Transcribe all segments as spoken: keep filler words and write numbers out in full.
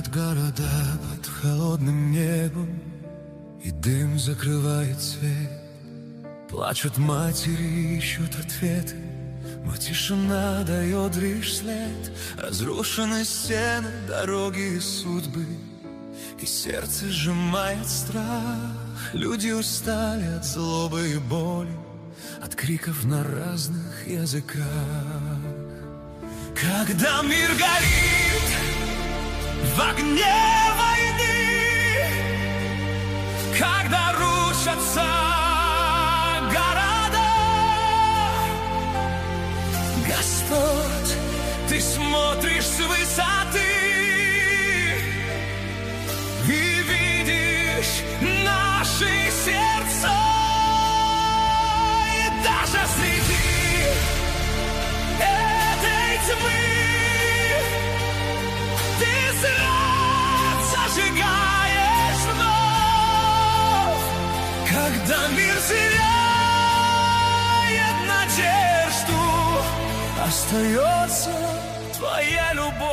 Горят города под холодным небом, и дым закрывает свет. Плачут матери, ищут ответы, но тишина дает лишь след. Разрушены стены, дороги и судьбы, и сердце сжимает страх. Люди устали от злобы и боли, от криков на разных языках. Когда мир горит в огне войны, когда рушатся города, Господь, Ты смотришь с высоты и видишь наши сердца. И даже среди этой тьмы Ты свет зажигаешь вновь. Когда мир теряет надежду, остается Твоя любовь.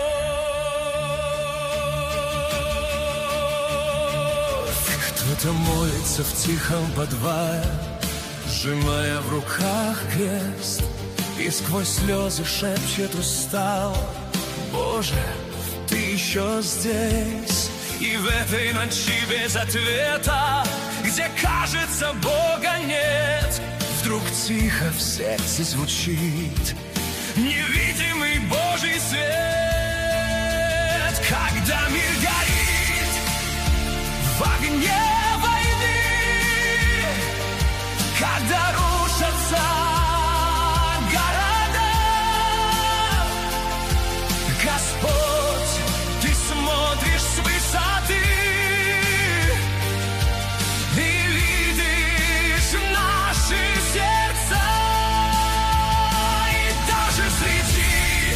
Кто-то молится в тихом подвале, сжимая в руках крест, и сквозь слезы шепчет устало: Боже, Ты еще здесь. И в этой ночи без ответа, где кажется Бога нет, вдруг тихо в сердце звучит невидимый Божий свет. Когда мир горит в огне войны, когда рушатся города, Господь, Ты смотришь с высоты и видишь наши сердца. И даже среди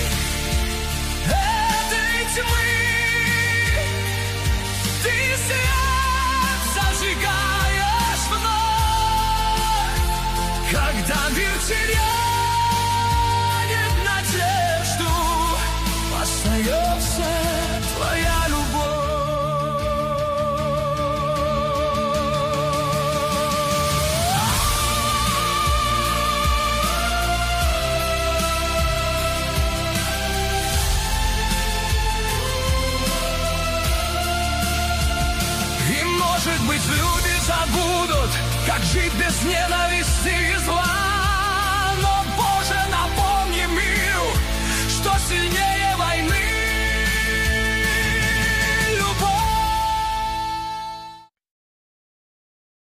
этой тьмы Ты свет зажигаешь вновь. Когда мир теряет надежду, остается Твоя любовь. И, может быть, люди забудут, как жить без ненависти и зла.